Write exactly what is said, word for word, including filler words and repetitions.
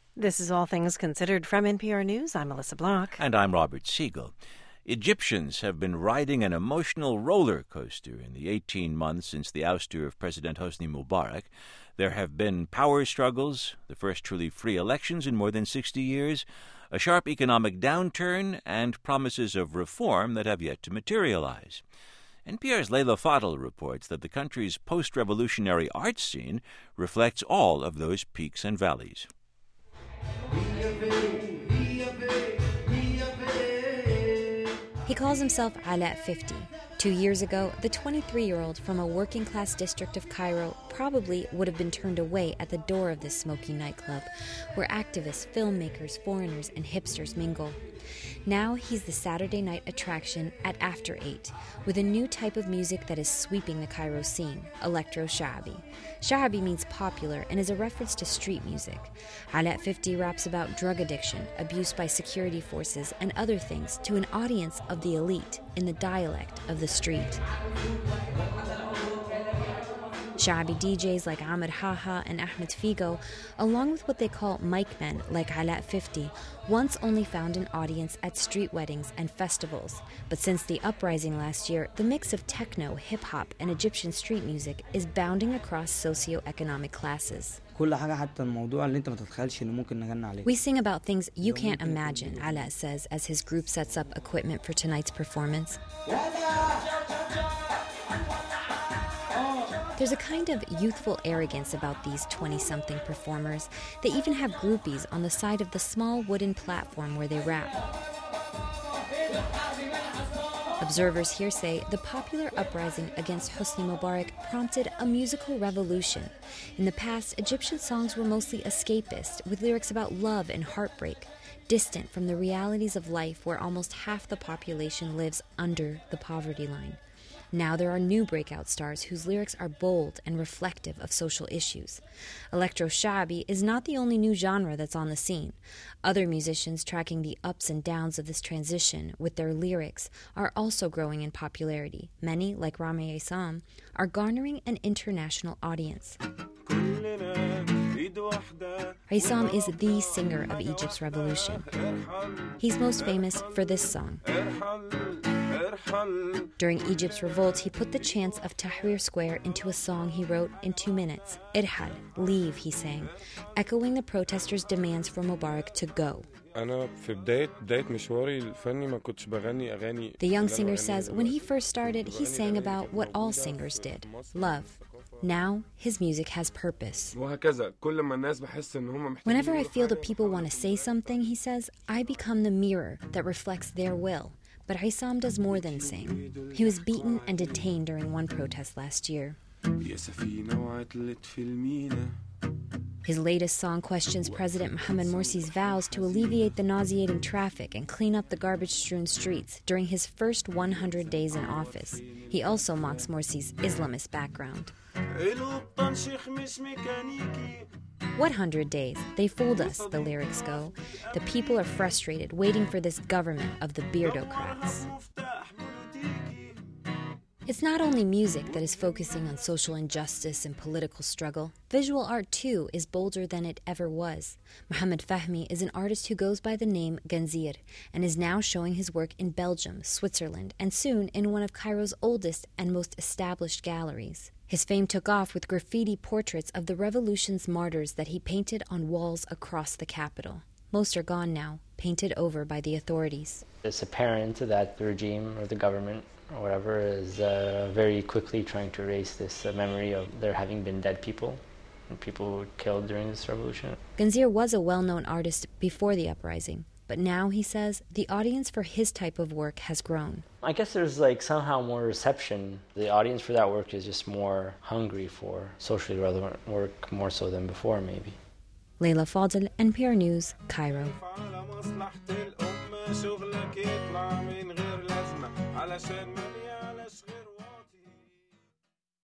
This is All Things Considered from N P R News. I'm Melissa Block. And I'm Robert Siegel. Egyptians have been riding an emotional roller coaster in the eighteen months since the ouster of President Hosni Mubarak. There have been power struggles, the first truly free elections in more than sixty years, a sharp economic downturn, and promises of reform that have yet to materialize. N P R's Leila Fadel reports that the country's post-revolutionary arts scene reflects all of those peaks and valleys. He calls himself Ala fifty. Two years ago, the twenty-three-year-old from a working-class district of Cairo probably would have been turned away at the door of this smoky nightclub, where activists, filmmakers, foreigners, and hipsters mingle. Now he's the Saturday night attraction at After Eight, with a new type of music that is sweeping the Cairo scene, electro sha'abi. Sha'abi means popular and is a reference to street music. Ala fifty raps about drug addiction, abuse by security forces, and other things to an audience of the elite in the dialect of the street. Sha'abi D Js like Ahmed Haha and Ahmed Figo, along with what they call mic men like Ala fifty, once only found an audience at street weddings and festivals. But since the uprising last year, the mix of techno, hip-hop, and Egyptian street music is bounding across socio-economic classes. We sing about things you can't imagine, Ala says as his group sets up equipment for tonight's performance. There's a kind of youthful arrogance about these twenty-something performers. They even have groupies on the side of the small wooden platform where they rap. Observers here say the popular uprising against Hosni Mubarak prompted a musical revolution. In the past, Egyptian songs were mostly escapist, with lyrics about love and heartbreak, distant from the realities of life where almost half the population lives under the poverty line. Now there are new breakout stars whose lyrics are bold and reflective of social issues. Electro sha'abi is not the only new genre that's on the scene. Other musicians tracking the ups and downs of this transition with their lyrics are also growing in popularity. Many, like Rami Aissam, are garnering an international audience. Aissam is the singer of Egypt's revolution. He's most famous for this song. During Egypt's revolt, he put the chants of Tahrir Square into a song he wrote in two minutes. Irhal, leave, he sang, echoing the protesters' demands for Mubarak to go. The young singer says when he first started, he sang about what all singers did, love. Now, his music has purpose. Whenever I feel that people want to say something, he says, I become the mirror that reflects their will. But Aissam does more than sing. He was beaten and detained during one protest last year. His latest song questions President Mohamed Morsi's vows to alleviate the nauseating traffic and clean up the garbage-strewn streets during his first one hundred days in office. He also mocks Morsi's Islamist background. What hundred days? They fooled us, the lyrics go. The people are frustrated, waiting for this government of the beardocrats. It's not only music that is focusing on social injustice and political struggle. Visual art, too, is bolder than it ever was. Mohamed Fahmy is an artist who goes by the name Ganzir and is now showing his work in Belgium, Switzerland, and soon in one of Cairo's oldest and most established galleries. His fame took off with graffiti portraits of the revolution's martyrs that he painted on walls across the capital. Most are gone now, painted over by the authorities. It's apparent that the regime or the government or whatever is uh, very quickly trying to erase this uh, memory of there having been dead people and people who were killed during this revolution. Ganzir was a well-known artist before the uprising. But now, he says, the audience for his type of work has grown. I guess there's like somehow more reception. The audience for that work is just more hungry for socially relevant work, more so than before, maybe. Leila Fadel, N P R News, Cairo. علشان